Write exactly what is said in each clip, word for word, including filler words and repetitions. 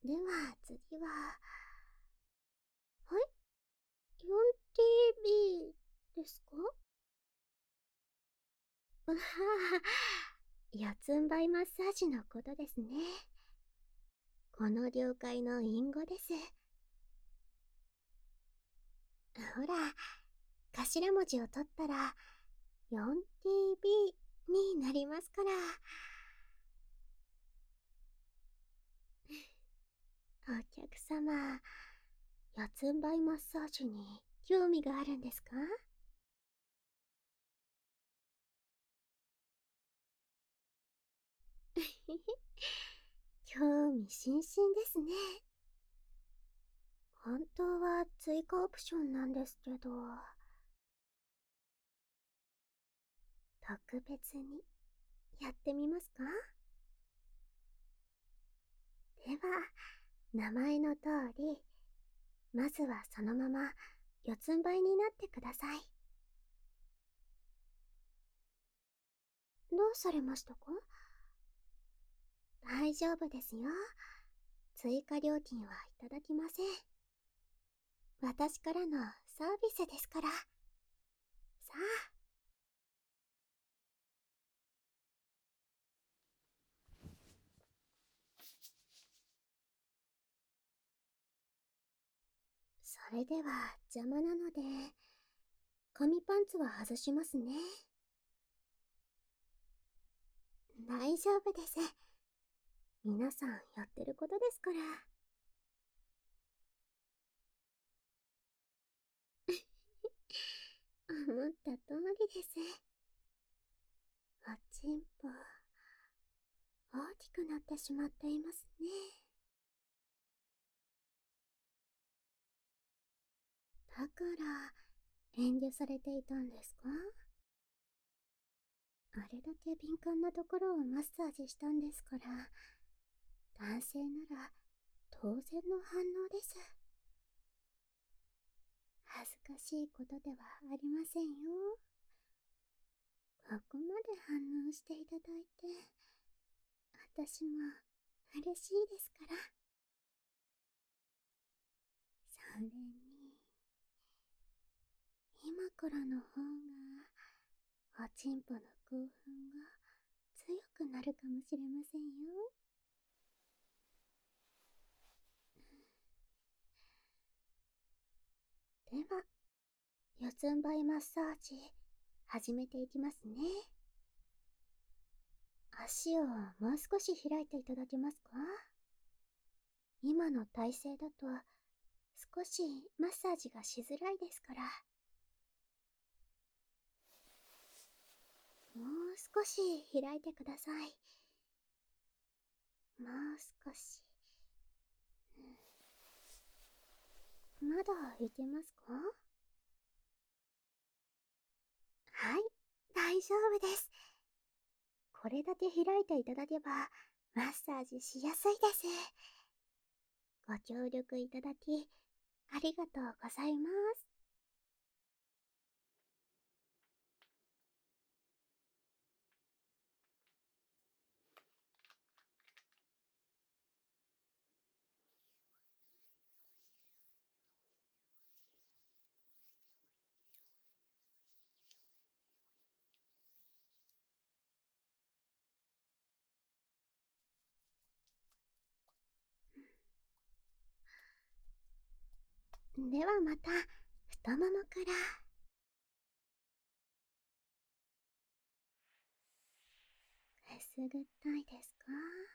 では次は、はい？ よんティービー ですか？はは四つん這いマッサージのことですね。この了解の隠語です。ほら、頭文字を取ったら よんティービー になりますから。お客様、四つん這いマッサージに興味があるんですか？興味津々ですね。本当は追加オプションなんですけど、特別にやってみますか？では、名前の通り、まずはそのまま四つん這いになってください。どうされましたか？大丈夫ですよ。追加料金はいただきません。私からのサービスですから。さあ。それでは邪魔なので、紙パンツは外しますね。大丈夫です。皆さんやってることですから。思った通りです。おちんぽ、大きくなってしまっていますね。だから遠慮されていたんですか？あれだけ敏感なところをマッサージしたんですから、男性なら当然の反応です。恥ずかしいことではありませんよ。ここまで反応していただいて、私も嬉しいですから。それに、今からの方が、おちんぽの興奮が強くなるかもしれませんよ。では、四つん這いマッサージ、始めていきますね。足をもう少し開いていただけますか？今の体勢だと、少しマッサージがしづらいですから。もう少し開いてください。もう少し。まだいけますか？はい、大丈夫です。これだけ開いていただけば、マッサージしやすいです。ご協力いただき、ありがとうございます。ではまた、太ももから。くすぐったいですか？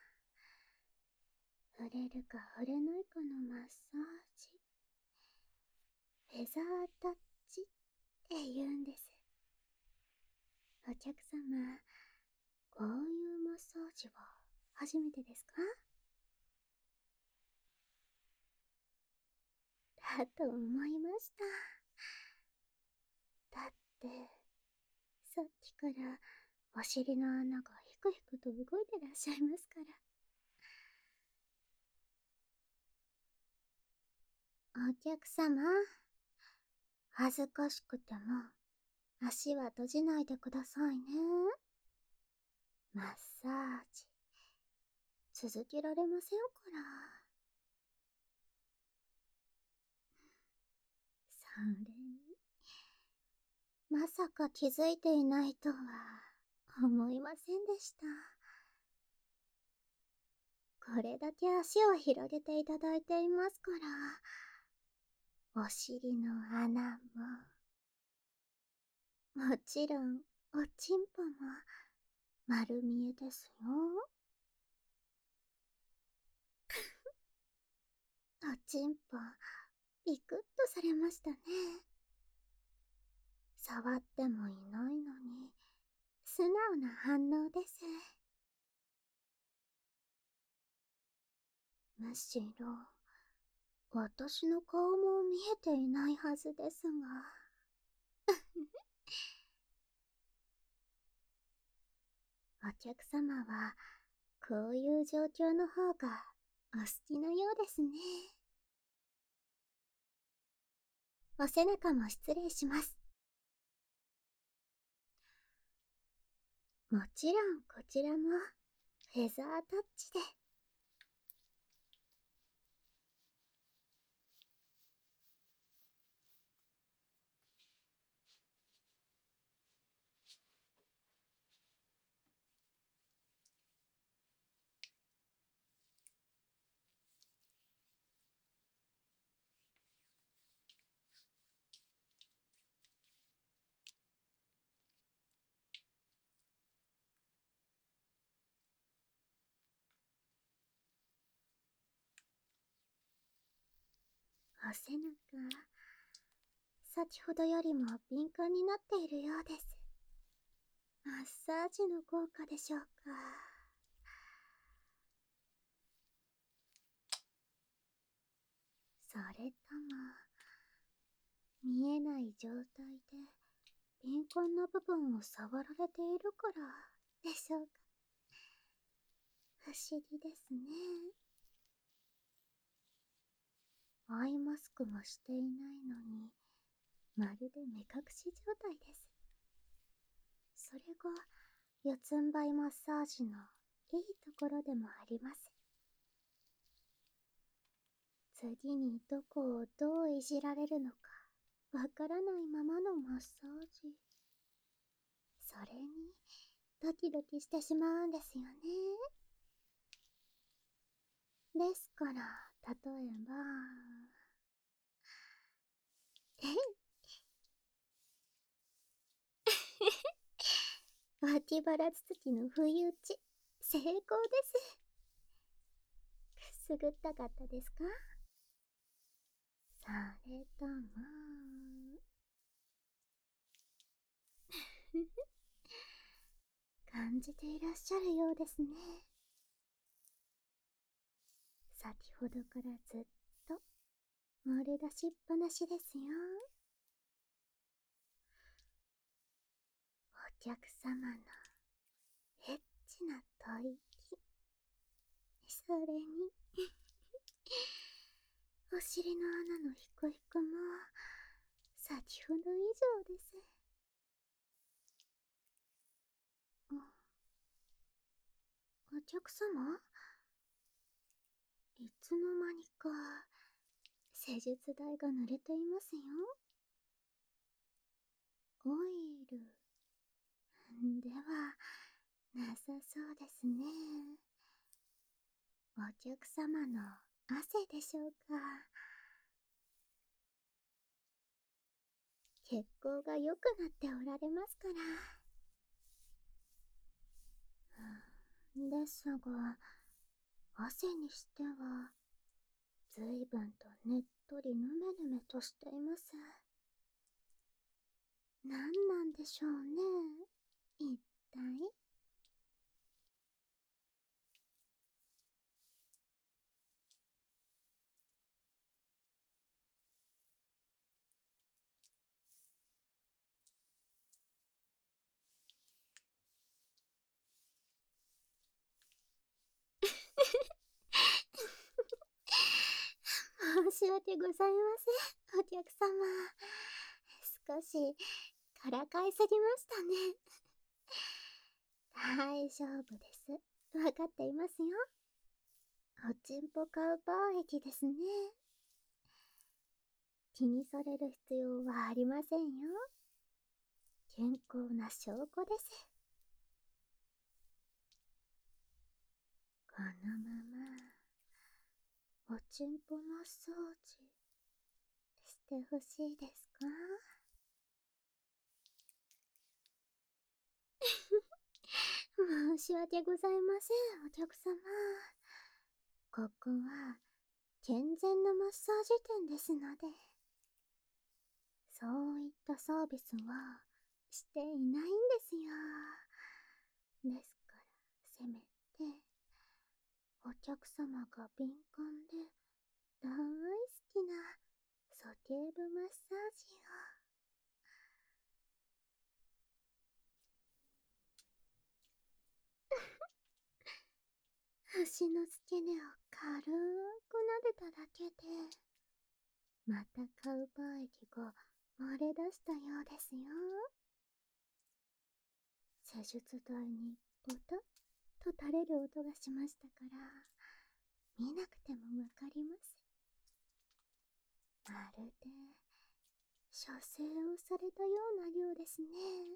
触れるか触れないかのマッサージ。フェザータッチって言うんです。お客様、こういうマッサージは初めてですか？だと思いました。だって、さっきからお尻の穴がヒクヒクと動いてらっしゃいますから。お客様、恥ずかしくても足は閉じないでくださいね。マッサージ続けられませんから。 れに、まさか気づいていないとは思いませんでした。これだけ足を広げていただいていますから、お尻の穴も、もちろんおちんぽも丸見えですよ。おちんぽ、ビクッとされましたね。触ってもいないのに、素直な反応です。むしろ、私の顔も見えていないはずですが。お客様は、こういう状況の方がお好きなようですね。お背中も失礼します。もちろんこちらもフェザータッチで。お背中、先ほどよりも敏感になっているようです。マッサージの効果でしょうか。それとも、見えない状態で敏感な部分を触られているからでしょうか。不思議ですね。アイマスクもしていないのに、まるで目隠し状態です。それが四つん這いマッサージのいいところでもあります。次にどこをどういじられるのかわからないままのマッサージ。それにドキドキしてしまうんですよね。ですから、例えば、えい脇腹つつきの不意打ち、成功です。くすぐったかったですか？それとも、感じていらっしゃるようですね。先ほどからずっと漏れ出しっぱなしですよ。お客様のエッチな吐息。それにお尻の穴のヒコヒコも先ほど以上です。お客様、いつの間にか施術台が濡れていますよ。オイルではなさそうですね。お客様の汗でしょうか。血行が良くなっておられますから。ですが、汗にしては随分とねっとりぬめぬめとしています。何なんでしょうね、一体。申し訳ございません、お客様。少しからかいすぎましたね。大丈夫です。わかっていますよ。おちんぽカウパー液ですね。 気にされる必要はありませんよ。健康な証拠です。このまま、おちんぽマッサージ、してほしいですか？申し訳ございません、お客様。ここは、健全なマッサージ店ですので、そういったサービスは、していないんですよ。ですから、せめて、お客様が敏感で、大好きな、ソテーブマッサージを。足の付け根を軽く撫でただけで、またカウパー液が漏れ出したようですよ。施術台にポタッと垂れる音がしましたから、見なくてもわかります。まるで、射精をされたような量ですね。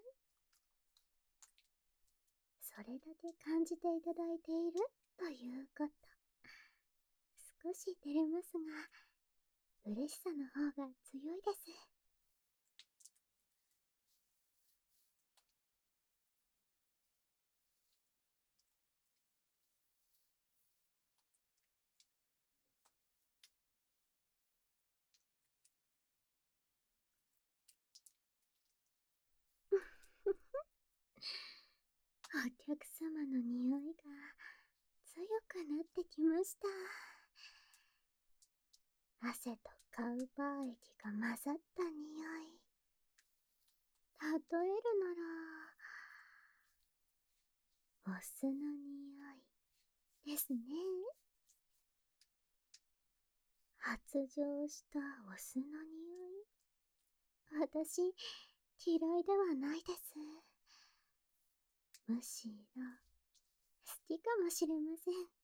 それだけ感じていただいているということ。少し照れますが、嬉しさの方が強いです。お客様の匂いが強くなってきました。汗とカウパー液が混ざった匂い。例えるなら、お酢の匂いですね。発情したお酢の匂い。私、嫌いではないです。むしろ、好きかもしれません。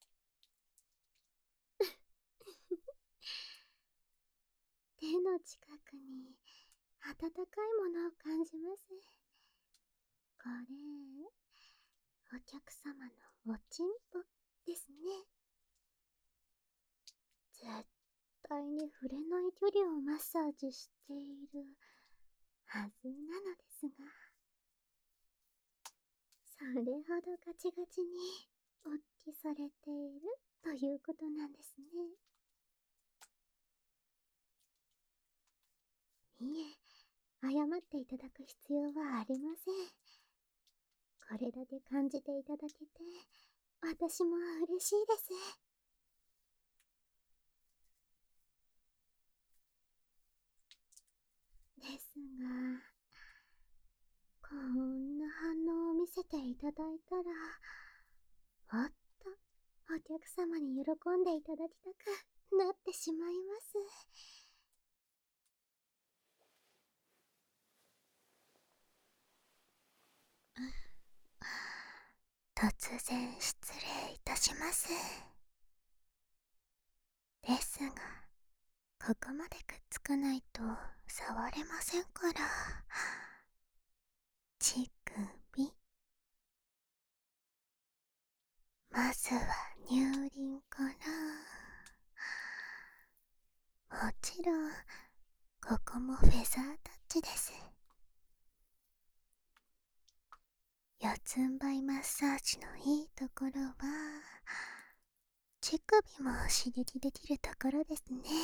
手の近くに温かいものを感じます。これ、お客様のおちんぽですね。絶対に触れない距離をマッサージしているはずなのですが、それほどガチガチにおっきされているということなんですね。いえ、謝っていただく必要はありません。これだけ感じていただけて、私も嬉しいです。ですが、こんな反応を見せていただいたら、もっとお客様に喜んでいただきたくなってしまいます。突然失礼いたします。ですが、ここまでくっつかないと触れませんから。乳首。まずは乳輪から。もちろん、ここもフェザータッチです。四つん這いマッサージのいいところは、乳首も刺激できるところですね。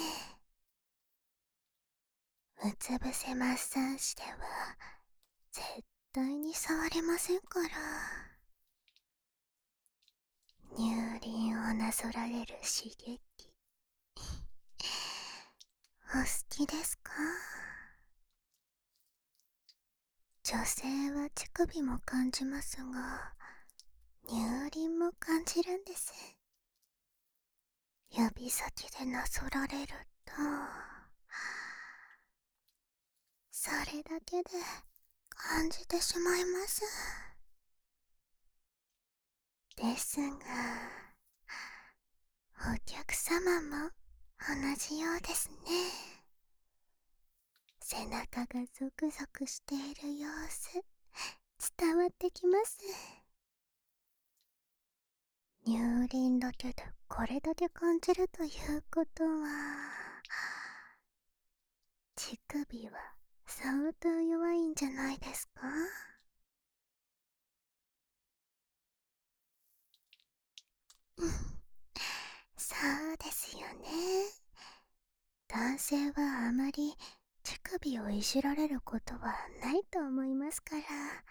うつ伏せマッサージでは絶対に触れませんから。乳輪をなぞられる刺激お好きですか？女性は乳首も感じますが、乳輪も感じるんです。指先でなぞられると、それだけで感じてしまいます。ですが、お客様も同じようですね。 背中がゾクゾクしている様子伝わってきます。乳輪だけでこれだけ感じるということは、乳首は相当弱いんじゃないですか？そうですよね。男性はあまり乳首をいじられることはないと思いますから。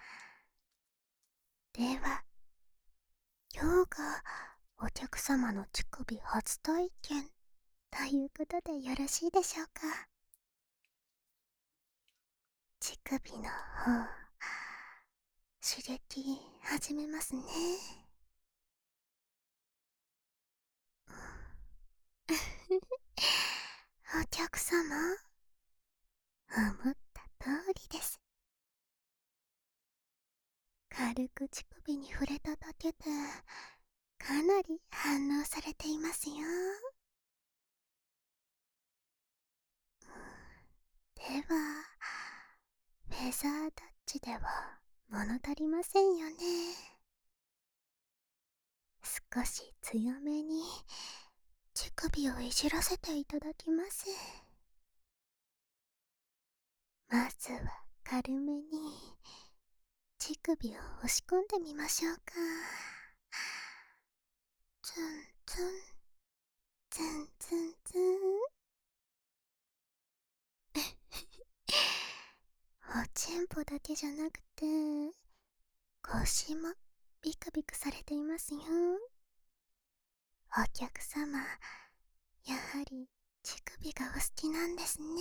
では、今日がお客様の乳首初体験ということでよろしいでしょうか？乳首の方、刺激始めますね。お客様、思った通りです。軽く乳首に触れただけでかなり反応されていますよ。では、フェザータッチでは物足りませんよね。少し強めに乳首をいじらせていただきます。まずは軽めに乳首を押し込んでみましょうか。ツンツンツンツンツンおちんぽだけじゃなくて腰もビクビクされていますよ。お客様、やはり乳首がお好きなんですね。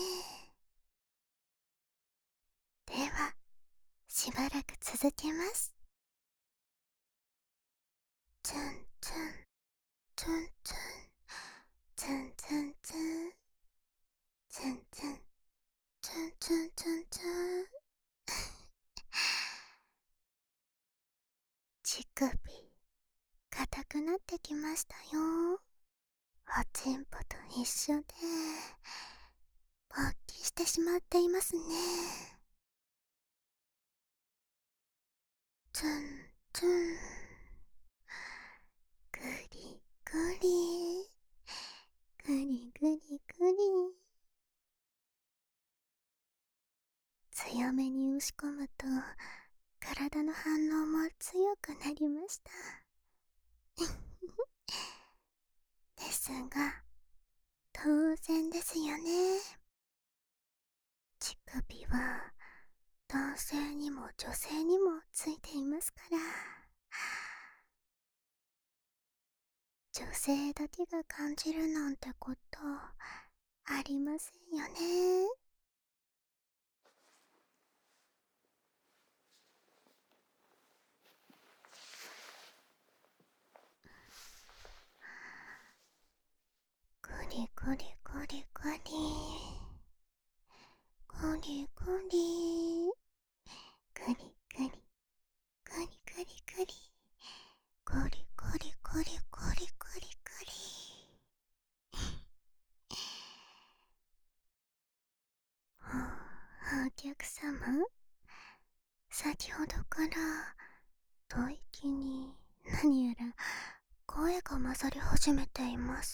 では、しばらく続けます。ツンツンツンツンツンツンツンツンツンツンツンツンツン乳首硬くなってきましたよ。おちんぽと一緒で勃起してしまっていますね。ツンツングリグリグリグリグリ、強めに押し込むと体の反応も強くなりました。ですが、当然ですよね。乳首は男性にも女性にもついていますから、女性だけが感じるなんてことありませんよね。グリグリグリグリグリグリグリグリグリグリグリグリグリグリグリグリグリお客様、先ほどから吐息に何やら声が混ざり始めています。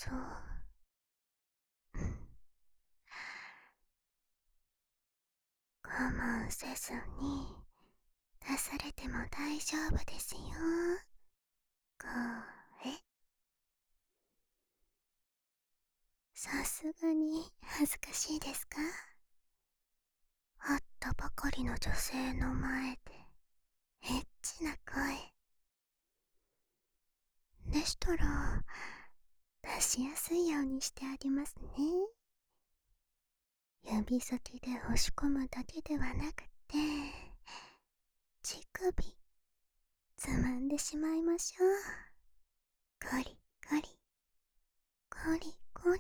我慢せずに出されても大丈夫ですよ。これ、さすがに恥ずかしいですか？会ったばかりの女性の前でエッチな声でしたら出しやすいようにしてあげますね。指先で押し込むだけではなくて乳首つまんでしまいましょう。ゴリゴリゴリゴリ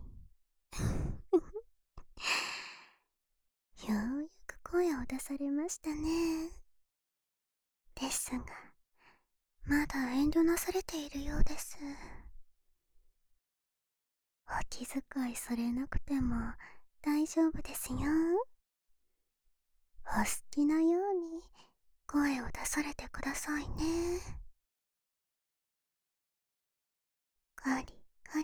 ようやく声を出されましたね。ですが、まだ遠慮なされているようです。お気遣いされなくても大丈夫ですよ。 お好きなように声を出されてくださいね。カリカリ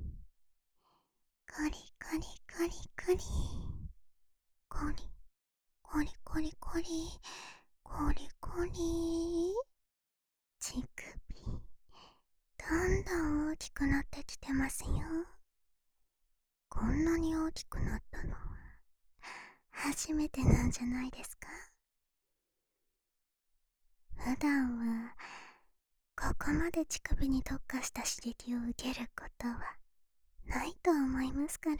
カリカリカリカリコリコリコリコリコリコリ。乳首どんどん大きくなってきてますよ。こんなに大きくなったのは初めてなんじゃないですか。普段はここまで乳首に特化した刺激を受けることはないと思いますから。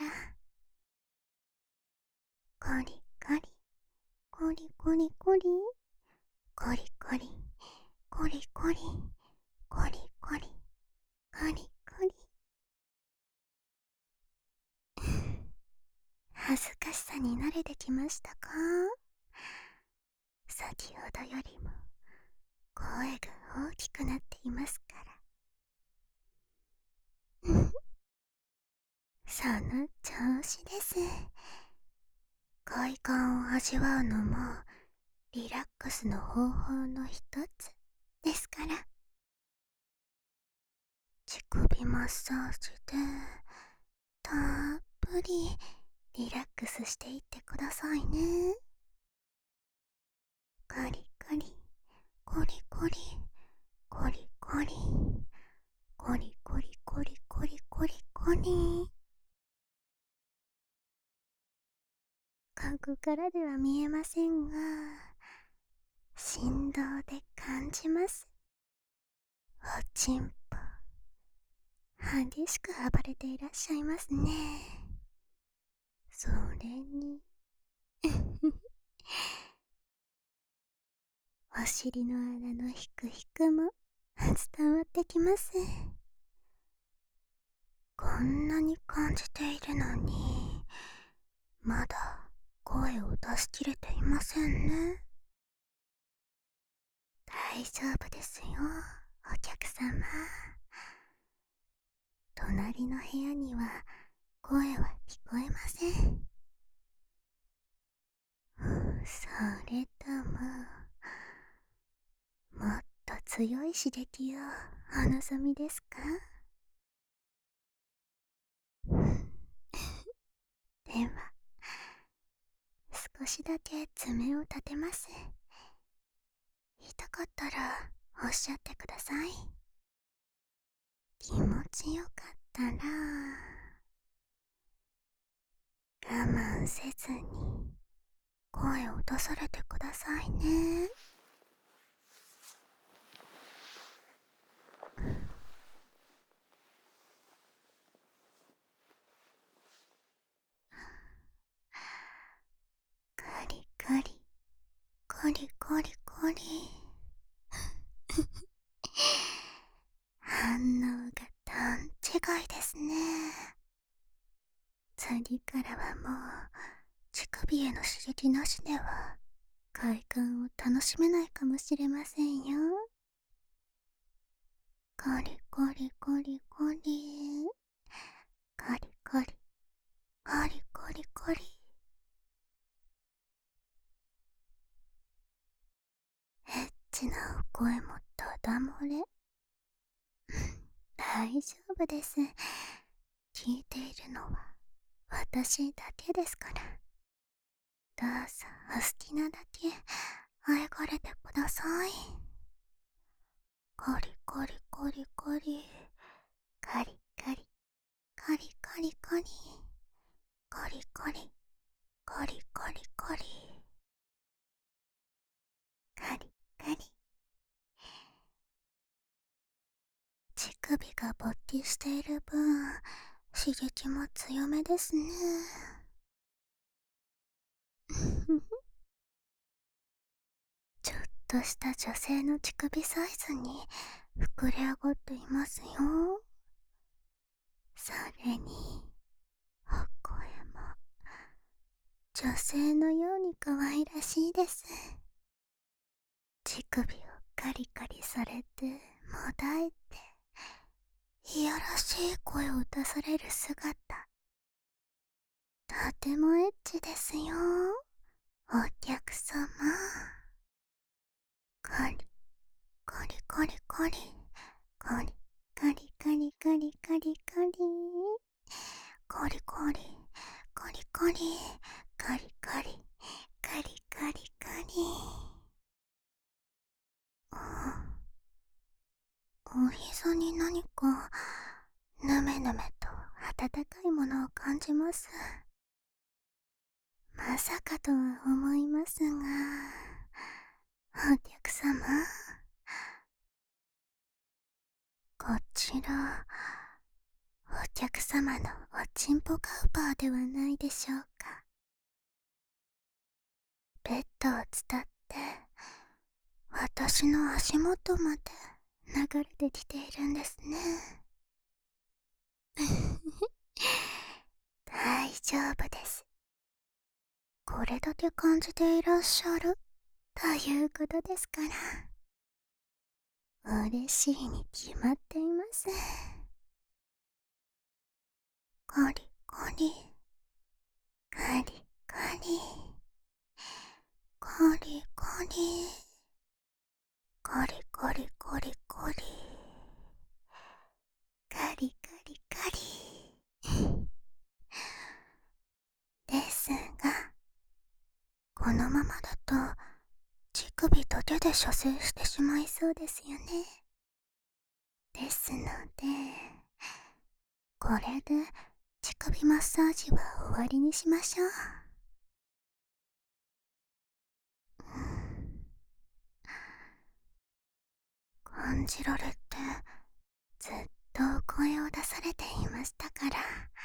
コリコリコリコリコリコリコリコリコリコリコリコリコリ。恥ずかしさに慣れてきましたか？先ほどよりも声が大きくなっていますから。その調子です。快感を味わうのもリラックスの方法の一つですから。乳首マッサージでたっぷりリラックスしていってくださいね。コリコリコリコリコリコリコリコリコリコリコリコリ。ここからでは見えませんが、振動で感じます。おちんぽ激しく暴れていらっしゃいますね。それにお尻の穴のヒクヒクも伝わってきます。こんなに感じているのにまだ声を出し切れていませんね。大丈夫ですよ、お客様。隣の部屋には声は聞こえません。それとももっと強い刺激をお望みですか？では少しだけ爪を立てます。痛かったらおっしゃってください。気持ちよかったら我慢せずに声を出されてくださいね。カリカリコリコリコリ反応が段違いですね。次からはもう乳首への刺激なしでは快感を楽しめないかもしれませんよ。コリコリコリコリコリコリコリコリコリ。エッチなお声もただ漏れ。大丈夫です。聞いているのは私だけですから。どうぞお好きなだけあえがれてください。コリコリコリコリカリカリカリカリカリコリコリコリコリコリカリカリ。乳首が勃起している分刺激も強めですね。ちょっとした女性の乳首サイズに膨れ上がっていますよ。それにお声も女性のように可愛らしいです。乳首をカリカリされてもだえていやらしい声を出される姿、とてもエッチですよ。 お客様。カリカリカリカリカリカリカリカリカリカリカリカリカリカリカリカリカリカリカリ。お膝に何かぬめぬめと温かいものを感じます。まさかとは思いますが、お客様、こちらお客様のおちんぽカウパーではないでしょうか。ベッドを伝って私の足元まで流れてきているんですね。大丈夫です。これだけ感じていらっしゃるということですから、嬉しいに決まっています。カリカリカリカリカリカリカリカリカリカリカリカリカリですが、このままだと乳首と手で射精してしまいそうですよね。ですので、これで乳首マッサージは終わりにしましょう。感じられてずっと声を出されていましたから、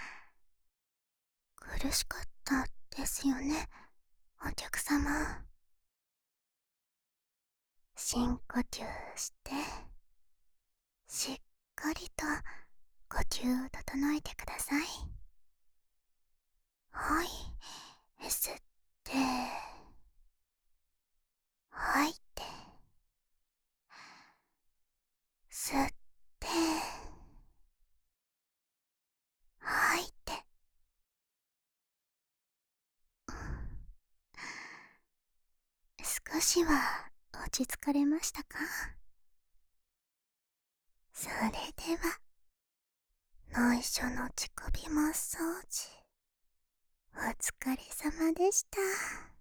苦しかったですよね、お客様。深呼吸して、しっかりと呼吸を整えてください。はい、吸って吐いて、吸って吐いて。少しは落ち着かれましたか？それでは内緒の乳首マッサージ、お疲れ様でした。